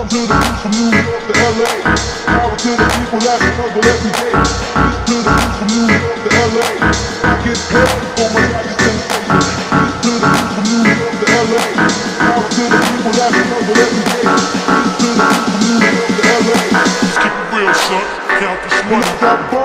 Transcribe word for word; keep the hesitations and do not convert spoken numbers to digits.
to the people from New York to L A. Power to the people that struggle every day. Peace to the people from New York to L A. I get paid for my righteous temptation. Peace to the people from New York to L A. Power to the people that struggle every day. Peace to the people from New York to L A. Let's keep it real, son. Count this money.